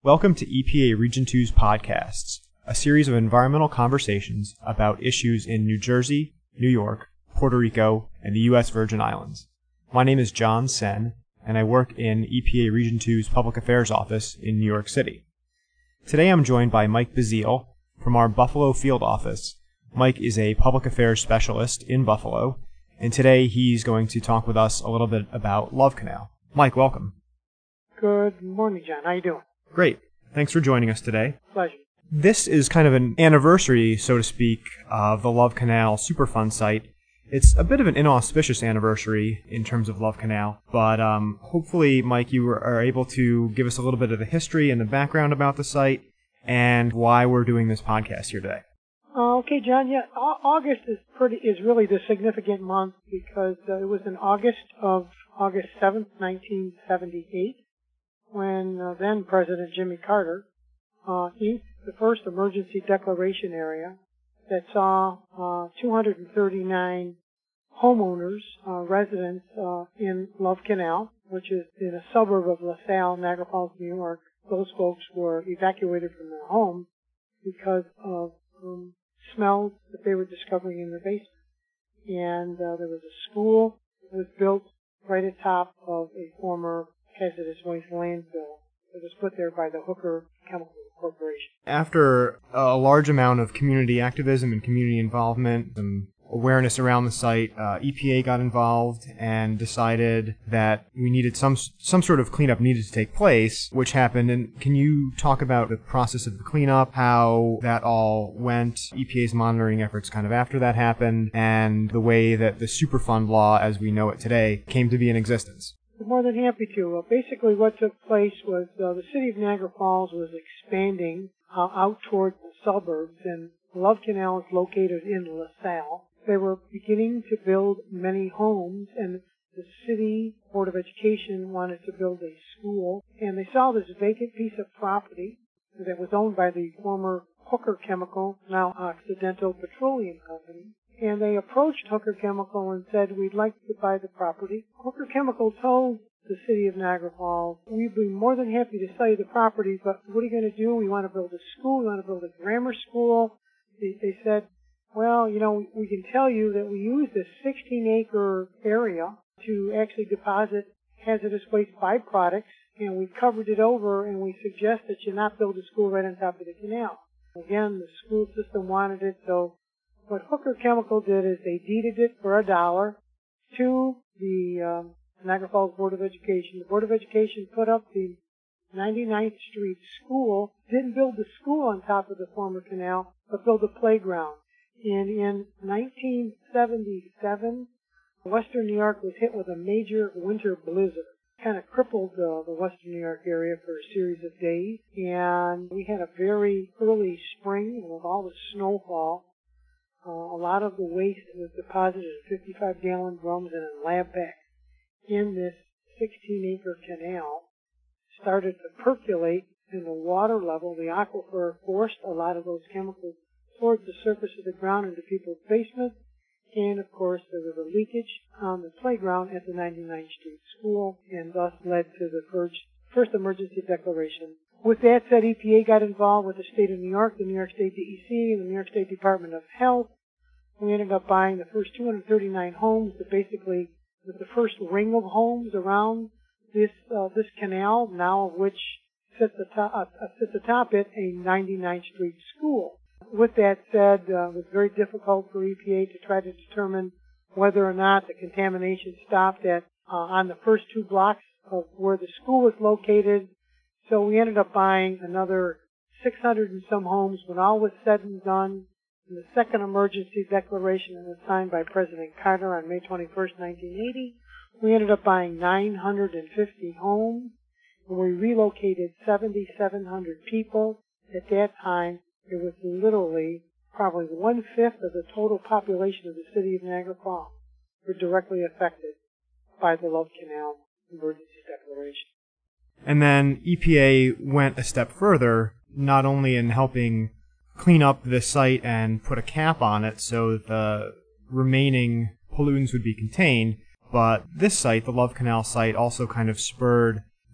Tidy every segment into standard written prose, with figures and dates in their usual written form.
Welcome to EPA Region 2's podcasts, a series of environmental conversations about issues in New Jersey, New York, Puerto Rico, and the U.S. Virgin Islands. My name is John Sen, and I work in EPA Region 2's Public Affairs Office in New York City. Today I'm joined by Mike Bazile from our Buffalo field office. Mike is a public affairs specialist in Buffalo, and today he's going to talk with us a little bit about Love Canal. Mike, welcome. Good morning, John. How you doing? Great. Thanks for joining us today. Pleasure. This is kind of an anniversary, so to speak, of the Love Canal Superfund site. It's a bit of an inauspicious anniversary in terms of Love Canal, but hopefully, Mike, you are able to give us a little bit of the history and the background about the site and why we're doing this podcast here today. Okay, John. Yeah, August is really the significant month because it was in August 7th, 1978, when then President Jimmy Carter inked the first emergency declaration area that saw 239 homeowners, residents in Love Canal, which is in a suburb of LaSalle, Niagara Falls, New York. Those folks were evacuated from their homes because of smells that they were discovering in their basement. And there was a school that was built right atop of a former hazardous waste landfill that was put there by the Hooker Chemical Corporation. After a large amount of community activism and community involvement and awareness around the site, EPA got involved and decided that we needed some sort of cleanup needed to take place, which happened. And can you talk about the process of the cleanup, how that all went, EPA's monitoring efforts kind of after that happened, and the way that the Superfund law, as we know it today, came to be in existence? I'm more than happy to. Basically what took place was the city of Niagara Falls was expanding out toward the suburbs, and Love Canal is located in LaSalle. They were beginning to build many homes, and the city Board of Education wanted to build a school, and they saw this vacant piece of property that was owned by the former Hooker Chemical, now Occidental Petroleum Company. And they approached Hooker Chemical and said, we'd like to buy the property. Hooker Chemical told the city of Niagara Falls, we'd be more than happy to sell you the property, but what are you going to do? We want to build a school. We want to build a grammar school. They said, well, we can tell you that we use this 16-acre area to actually deposit hazardous waste byproducts, and we covered it over, and we suggest that you not build a school right on top of the canal. Again, the school system wanted it, so what Hooker Chemical did is they deeded it for $1 to the Niagara Falls Board of Education. The Board of Education put up the 99th Street School, didn't build the school on top of the former canal, but built a playground. And in 1977, Western New York was hit with a major winter blizzard. Kind of crippled the Western New York area for a series of days. And we had a very early spring with all the snowfall. A lot of the waste was deposited in 55-gallon drums and in lab bags in this 16-acre canal. Started to percolate, and the water level, the aquifer, forced a lot of those chemicals towards the surface of the ground into people's basements. And, of course, there was a leakage on the playground at the 99th Street School, and thus led to the first emergency declaration. With that said, EPA got involved with the state of New York, the New York State DEC, and the New York State Department of Health. We ended up buying the first 239 homes that basically was the first ring of homes around this canal, now of which sits atop it a 99th Street School. With that said, it was very difficult for EPA to try to determine whether or not the contamination stopped at on the first two blocks of where the school was located. So we ended up buying another 600 and some homes when all was said and done. And the second emergency declaration was signed by President Carter on May 21st, 1980. We ended up buying 950 homes, and we relocated 7,700 people. At that time, it was literally probably 1/5 of the total population of the city of Niagara Falls were directly affected by the Love Canal emergency declaration. And then EPA went a step further, not only in helping clean up the site and put a cap on it so the remaining pollutants would be contained, but this site, the Love Canal site, also kind of spurred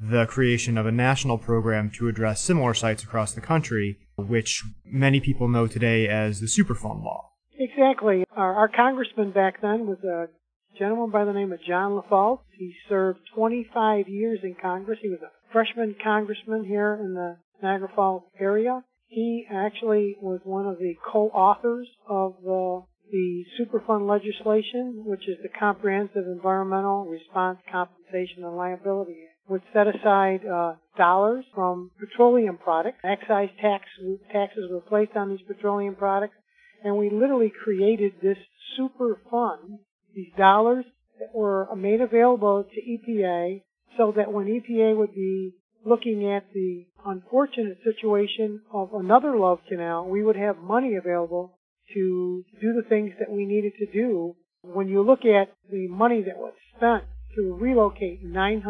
the creation of a national program to address similar sites across the country, which many people know today as the Superfund Law. Exactly. Our congressman back then was a gentleman by the name of John LaFault. He served 25 years in Congress. He was a freshman congressman here in the Niagara Falls area. He actually was one of the co-authors of the Superfund legislation, which is the Comprehensive Environmental Response Compensation and Liability Act, which set aside dollars from petroleum products. Excise taxes were placed on these petroleum products, and we literally created this Superfund, these dollars that were made available to EPA so that when EPA would be looking at the unfortunate situation of another Love Canal, we would have money available to do the things that we needed to do. When you look at the money that was spent to relocate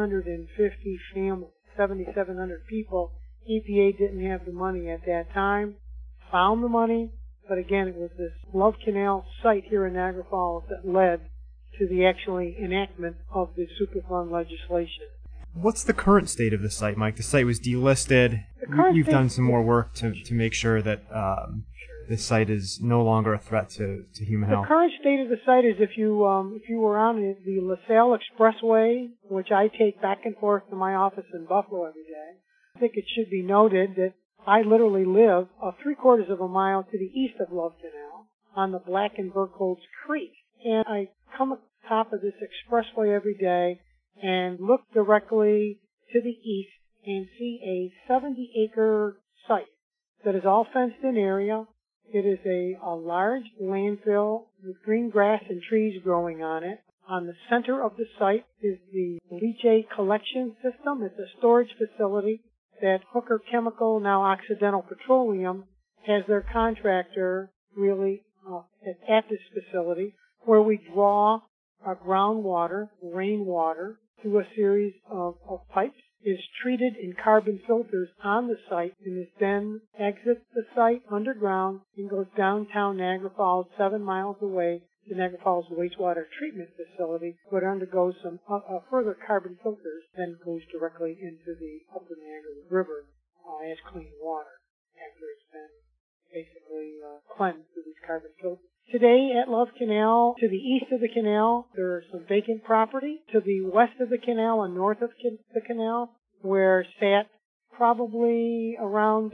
950 families, 7,700 people, EPA didn't have the money at that time, found the money, but again, it was this Love Canal site here in Niagara Falls that led to the actually enactment of the Superfund legislation. What's the current state of the site, Mike? The site was delisted. You've done some more work to make sure that this site is no longer a threat to human health. The current state of the site is if you were on the LaSalle Expressway, which I take back and forth to my office in Buffalo every day, I think it should be noted that I literally live 3/4 of a mile to the east of Love Canal on the Black and Burkholz Creek. And I come up top of this expressway every day and look directly to the east and see a 70-acre site that is all fenced-in area. It is a large landfill with green grass and trees growing on it. On the center of the site is the leachate collection system. It's a storage facility that Hooker Chemical, now Occidental Petroleum, has their contractor really at this facility, where we draw groundwater, rainwater, through a series of pipes, is treated in carbon filters on the site, and is then exits the site underground and goes downtown Niagara Falls, 7 miles away, to Niagara Falls Wastewater Treatment Facility, where it undergoes some further carbon filters, then goes directly into the upper Niagara River as clean water after it's been basically cleansed through these carbon filters. Today at Love Canal, to the east of the canal, there is some vacant property. To the west of the canal and north of the canal, where sat probably around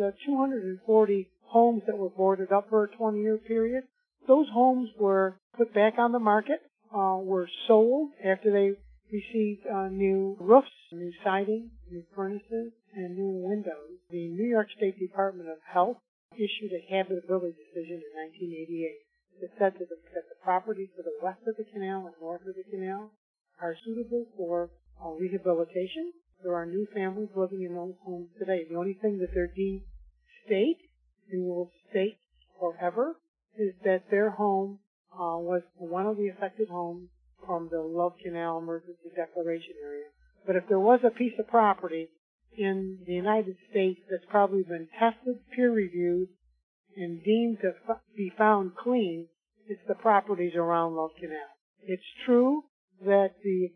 240 homes that were boarded up for a 20-year period. Those homes were put back on the market, were sold after they received new roofs, new siding, new furnaces, and new windows. The New York State Department of Health issued a habitability decision in 1988 that said that the properties to the west of the canal and north of the canal are suitable for rehabilitation. There are new families living in those homes today. The only thing that they're deemed state, and will state forever, is that their home was one of the affected homes from the Love Canal Emergency Declaration area. But if there was a piece of property in the United States that's probably been tested, peer-reviewed, and deemed to be found clean, it's the properties around Love Canal. It's true that the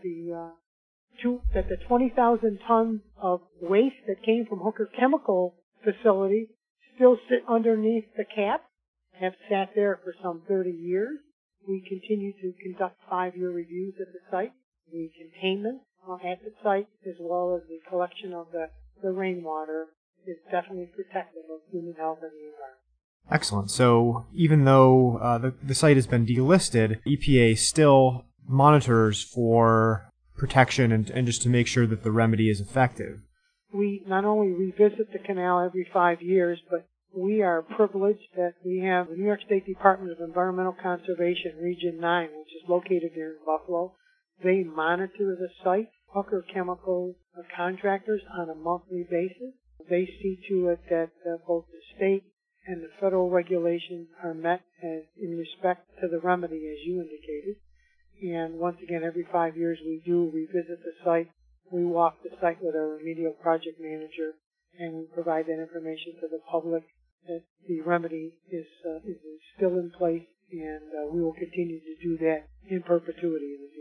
20,000 tons of waste that came from Hooker Chemical facility still sit underneath the cap, have sat there for some 30 years. We continue to conduct 5-year reviews at the site. The containment at the site, as well as the collection of the rainwater, is definitely protective of human health and the environment. Excellent. So even though the site has been delisted, EPA still monitors for protection and just to make sure that the remedy is effective. We not only revisit the canal every 5 years, but we are privileged that we have the New York State Department of Environmental Conservation, Region 9, which is located here in Buffalo. They monitor the site, Hooker Chemical contractors, on a monthly basis. They see to it that both the state and the federal regulations are met in respect to the remedy, as you indicated. And once again, every 5 years we do revisit the site. We walk the site with our remedial project manager, and we provide that information to the public that the remedy is still in place, and we will continue to do that in perpetuity in the future.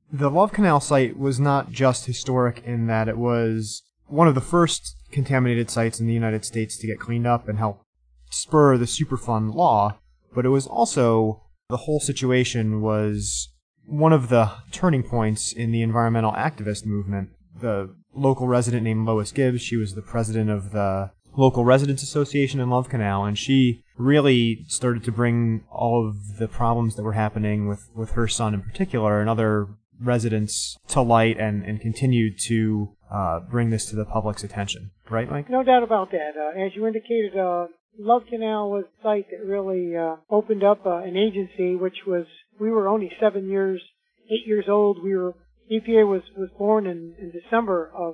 The Love Canal site was not just historic in that it was one of the first contaminated sites in the United States to get cleaned up and help spur the Superfund law, but it was also, the whole situation was one of the turning points in the environmental activist movement. The local resident named Lois Gibbs, she was the president of the local residents association in Love Canal, and she really started to bring all of the problems that were happening with her son in particular and other residents to light and continued to bring this to the public's attention. Right, Mike? No doubt about that. As you indicated, Love Canal was a site that really opened up an agency, which was, we were only 8 years old. EPA was born in December of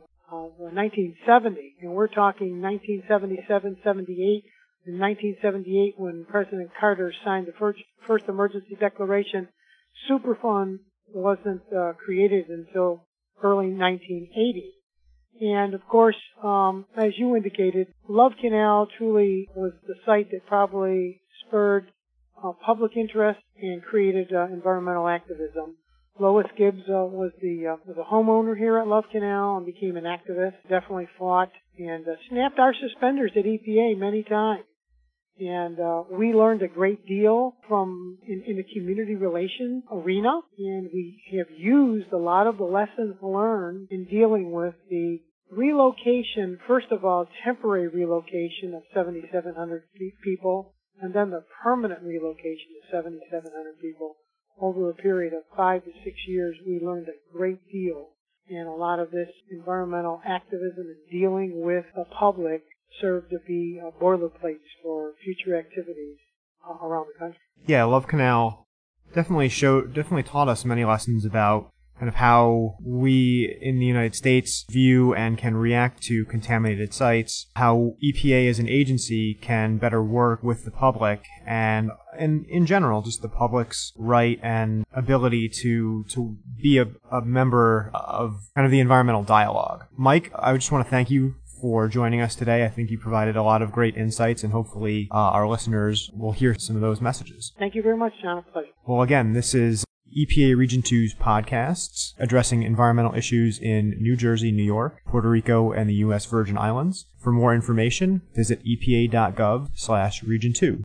1970, and we're talking 1977, 78. In 1978, when President Carter signed the first emergency declaration, Superfund wasn't created until early 1980. And of course, as you indicated, Love Canal truly was the site that probably spurred public interest and created environmental activism. Lois Gibbs was a homeowner here at Love Canal and became an activist. Definitely fought and snapped our suspenders at EPA many times. And we learned a great deal from in the community relations arena, and we have used a lot of the lessons learned in dealing with the relocation, first of all, temporary relocation of 7,700 people, and then the permanent relocation of 7,700 people. Over a period of 5 to 6 years, we learned a great deal, and a lot of this environmental activism and dealing with the public served to be boilerplates for future activities around the country. Yeah, Love Canal definitely taught us many lessons about kind of how we in the United States view and can react to contaminated sites, how EPA as an agency can better work with the public, and in general, just the public's right and ability to be a member of kind of the environmental dialogue. Mike, I just want to thank you for joining us today. I think you provided a lot of great insights, and hopefully our listeners will hear some of those messages. Thank you very much, John. A pleasure. Well, again, this is EPA Region 2's podcasts addressing environmental issues in New Jersey, New York, Puerto Rico, and the U.S. Virgin Islands. For more information, visit epa.gov/Region 2.